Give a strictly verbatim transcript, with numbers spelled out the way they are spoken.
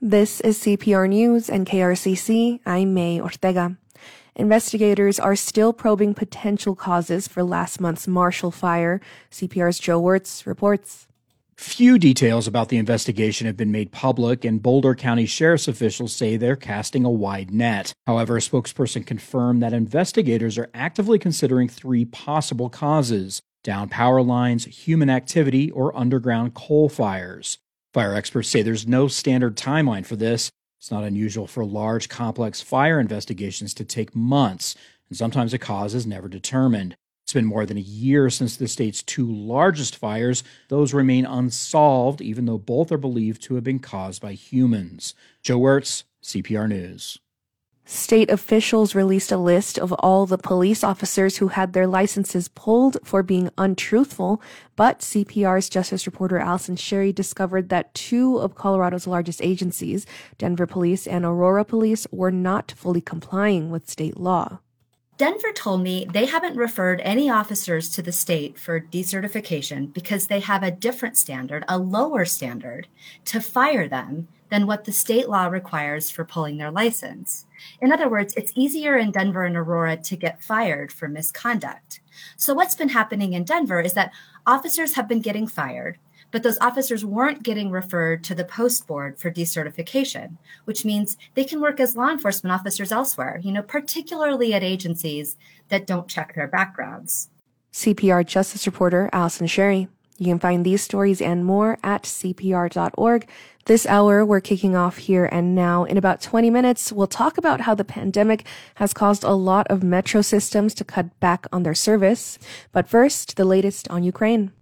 This is C P R News and K R C C. I'm May Ortega. Investigators are still probing potential causes for last month's Marshall Fire. C P R's Joe Wirtz reports. Few details about the investigation have been made public, and Boulder County Sheriff's officials say they're casting a wide net. However, a spokesperson confirmed that investigators are actively considering three possible causes: down power lines, human activity, or underground coal fires. Fire experts say there's no standard timeline for this. It's not unusual for large, complex fire investigations to take months, and sometimes a cause is never determined. It's been more than a year since the state's two largest fires. Those remain unsolved, even though both are believed to have been caused by humans. Joe Wirtz, C P R News. State officials released a list of all the police officers who had their licenses pulled for being untruthful, but C P R's justice reporter Allison Sherry discovered that two of Colorado's largest agencies, Denver Police and Aurora Police, were not fully complying with state law. Denver told me they haven't referred any officers to the state for decertification because they have a different standard, a lower standard, to fire them than what the state law requires for pulling their license. In other words, it's easier in Denver and Aurora to get fired for misconduct. So what's been happening in Denver is that officers have been getting fired, but those officers weren't getting referred to the post board for decertification, which means they can work as law enforcement officers elsewhere, you know, particularly at agencies that don't check their backgrounds. C P R justice reporter Allison Sherry. You can find these stories and more at C P R dot org. This hour, we're kicking off here and now. In about twenty minutes, we'll talk about how the pandemic has caused a lot of metro systems to cut back on their service. But first, the latest on Ukraine.